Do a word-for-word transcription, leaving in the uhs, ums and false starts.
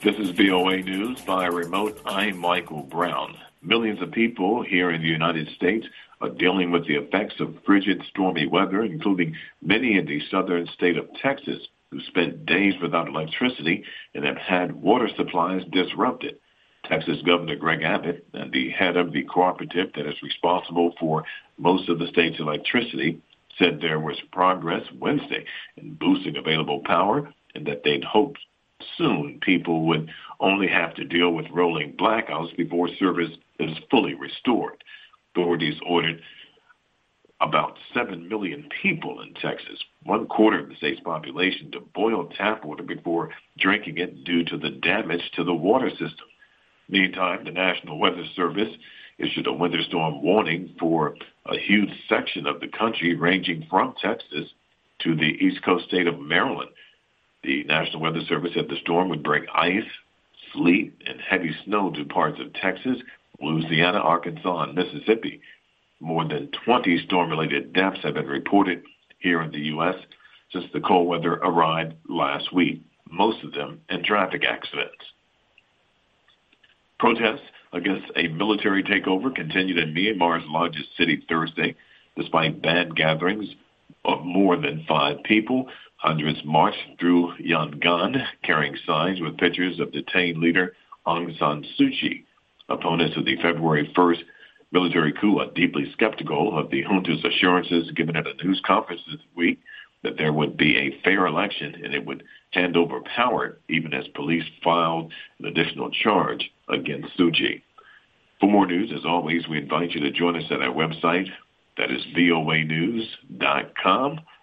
This is V O A News by remote. I'm Michael Brown. Millions of people here in the United States are dealing with the effects of frigid, stormy weather, including many in the southern state of Texas who spent days without electricity and have had water supplies disrupted. Texas Governor Greg Abbott and the head of the cooperative that is responsible for most of the state's electricity said there was progress Wednesday in boosting available power and that they'd hoped soon people would only have to deal with rolling blackouts before service is fully restored. Authorities ordered about seven million people in Texas, one quarter of the state's population, to boil tap water before drinking it due to the damage to the water system. Meantime, the National Weather Service issued a winter storm warning for a huge section of the country ranging from Texas to the east coast state of Maryland. The National Weather Service said the storm would bring ice, sleet, and heavy snow to parts of Texas, Louisiana, Arkansas, and Mississippi. More than twenty storm-related deaths have been reported here in the U S since the cold weather arrived last week, most of them in traffic accidents. Protests against a military takeover continued in Myanmar's largest city Thursday. Despite banned gatherings of more than five people, hundreds marched through Yangon carrying signs with pictures of detained leader Aung San Suu Kyi. Opponents of the February first military coup are deeply skeptical of the junta's assurances given at a news conference this week that there would be a fair election and it would hand over power, even as police filed an additional charge against Suu Kyi. For more news, as always, we invite you to join us at our website. That is V O A news dot com.